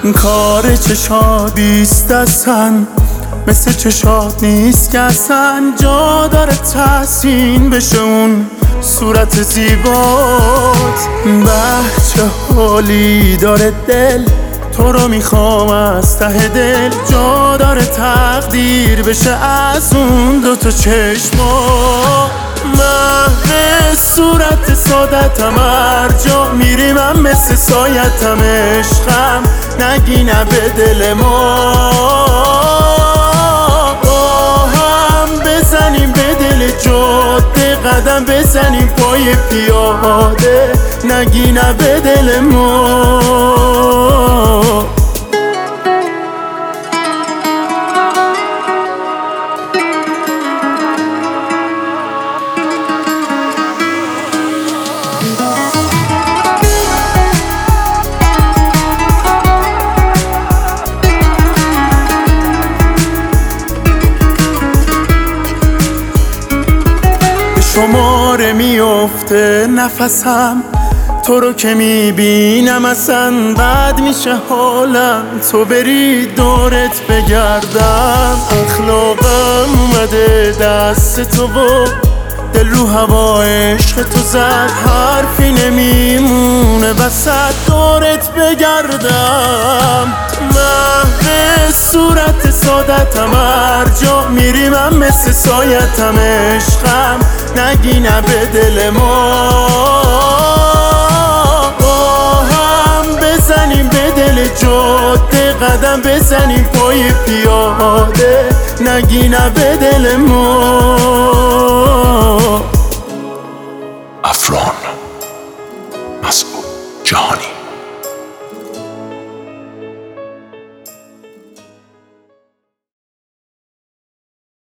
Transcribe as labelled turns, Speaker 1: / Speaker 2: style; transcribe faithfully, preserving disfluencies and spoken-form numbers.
Speaker 1: کار چشات بیست اصلا مثل چشات نیست که اصلا جا داره تحسین بشه اون صورت زیبات. به چه حالی داره دل، تو رو میخوام از ته دل، جا داره تقدیر بشه از اون دوتا چشما. محو صورت سادتم هر جا میری من مثل سایتم، عشقم نگی نه به دل ما. با هم بزنیم به دل جاده، قدم بزنیم پای پیاده، نگی نه به دل ما. شماره میفته نفسم، تو رو که میبینم اصلا بد میشه حالم، تو بری دورت بگردم. اخلاقم اومده دست تو و دل رو هوا عشق تو زد، حرفی نمیمونه وسط دورت بگردم. محو صورت سادتم هر جا میری من مثل سایتم، عشقم نگی نه به دل ما. با هم بزنیم به دل جاده، قدم بزنیم پای پیاده، نگی نه به دل ما.
Speaker 2: افران مسعود جهانی.